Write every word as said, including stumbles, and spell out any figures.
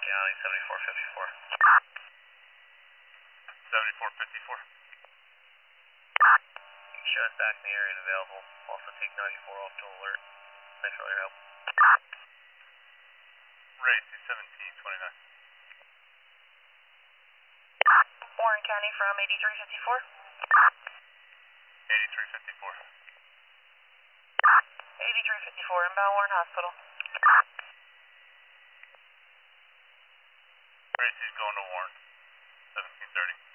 County, seventy-four fifty-four. seventy-four fifty-four. Show us back in the area and available. Also take ninety-four off to alert. Thanks for all your help. Ray, C seventeen twenty-nine. Warren County from eighty-three fifty-four. eighty-three fifty-four. eighty-three fifty-four, inbound Warren Hospital. Ray, C's going to Warren. seventeen thirty.